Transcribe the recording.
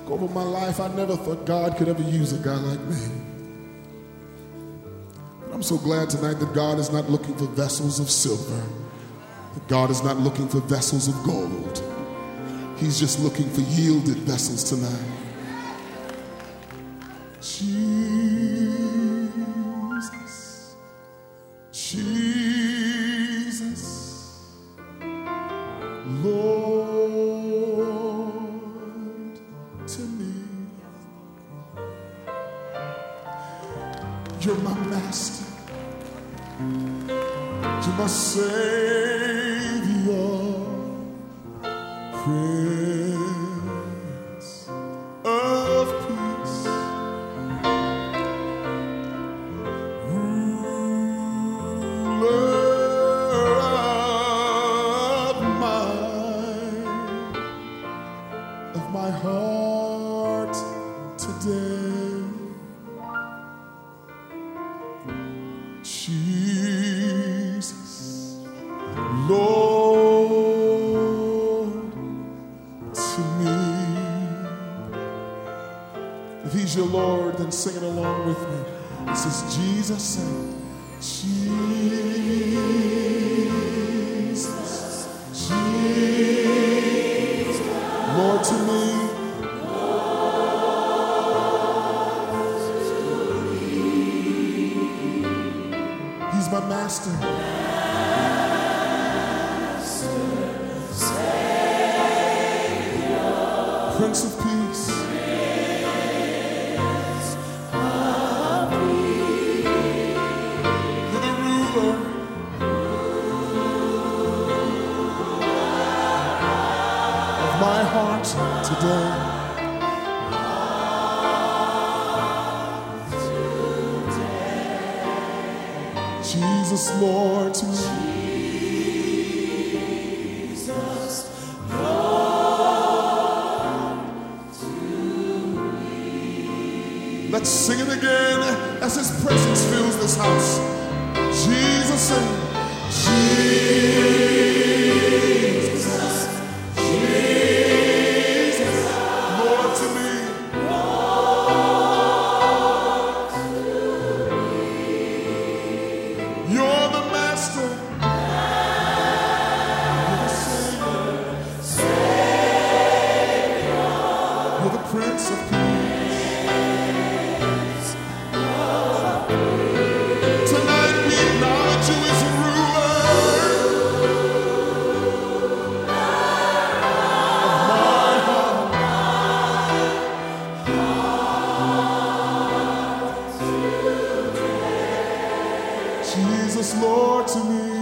Over my life, I never thought God could ever use a guy like me. But I'm so glad tonight that God is not looking for vessels of silver. That God is not looking for vessels of gold. He's just looking for yielded vessels tonight. Jesus, Jesus, Lord, to me. You're my master. You're my Savior. Prince of Peace. Ruler of my heart today. Jesus, Lord, to me. If he's your Lord, then sing it along with me. It says, Jesus, sing. Jesus, Jesus, Lord, to me. He's my master. Savior, Prince of Peace. You're the ruler of my heart today. Jesus, Lord, to me. Jesus, Lord, to me. Let's sing it again as his presence fills this house. Jesus, sing. Jesus, Jesus, Lord, to me. You're the master. You're the Savior. You're the Prince of Peace. Tonight we acknowledge you as ruler of my heart. Jesus, Lord, to me.